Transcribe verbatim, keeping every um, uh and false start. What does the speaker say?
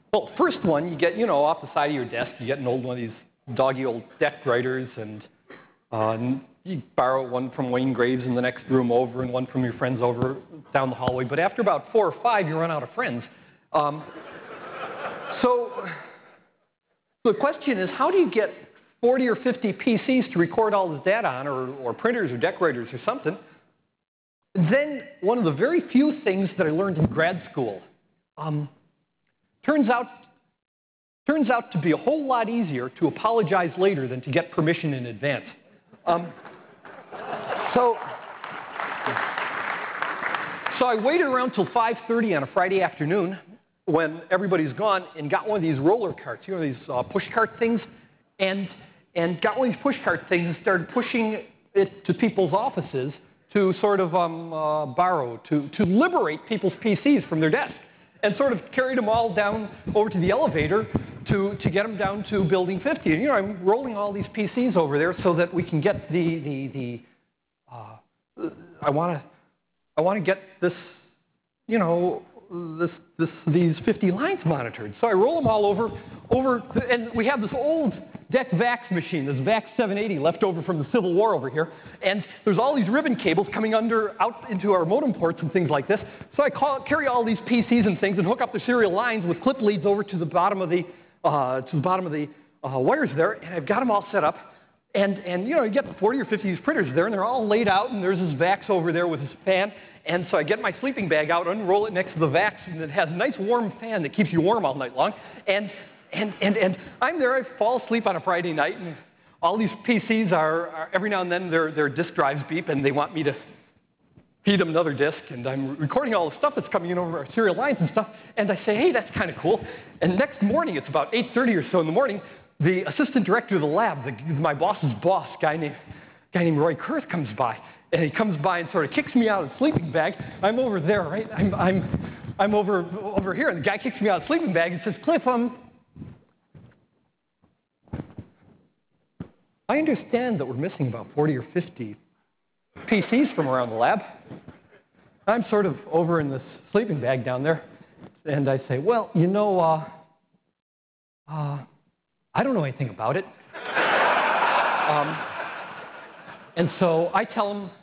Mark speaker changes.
Speaker 1: Well, first one, you get, you know, off the side of your desk, you get an old one of these doggy old deck writers, and uh, you borrow one from Wayne Graves in the next room over and one from your friends over down the hallway. But after about four or five, you run out of friends. Um, so the question is, how do you get forty or fifty P Cs to record all this data on, or, or printers or decorators or something? Then one of the very few things that I learned in grad school um, turns out turns out to be a whole lot easier to apologize later than to get permission in advance. Um, so, so I waited around till five thirty on a Friday afternoon when everybody's gone and got one of these roller carts, you know, these uh, push cart things, and, and got one of these push cart things and started pushing it to people's offices to sort of um, uh, borrow, to, to liberate people's P Cs from their desk, and sort of carried them all down over to the elevator to, to get them down to building fifty. And, you know, I'm rolling all these P Cs over there so that we can get the, the, the uh, I want to I want to get this, you know, this, this, these fifty lines monitored. So I roll them all over, over, and we have this old D E C VAX machine, this VAX seven eighty left over from the Civil War over here, and there's all these ribbon cables coming under, out into our modem ports and things like this. So I call, carry all these P Cs and things and hook up the serial lines with clip leads over to the bottom of the, uh, to the bottom of the uh, wires there, and I've got them all set up. And, and you know, you get forty or fifty of these printers there, and they're all laid out, and there's this VAX over there with this fan. And so I get my sleeping bag out, unroll it next to the VAX, and it has a nice warm fan that keeps you warm all night long. And, and, and, and I'm there, I fall asleep on a Friday night, and all these P Cs are, are every now and then, their, their disk drives beep, and they want me to feed them another disk, and I'm recording all the stuff that's coming in over our serial lines and stuff, and I say, hey, that's kind of cool. And next morning, it's about eight thirty or so in the morning, the assistant director of the lab, the, my boss's boss, guy named, guy named Roy Kurth, comes by. And he comes by and sort of kicks me out of the sleeping bag. I'm over there, right? I'm, I'm, I'm over, over here. And the guy kicks me out of the sleeping bag and says, Cliff, um, I understand that we're missing about forty or fifty P Cs from around the lab. I'm sort of over in this sleeping bag down there. And I say, well, you know, uh, uh, I don't know anything about it. um, and so I tell him,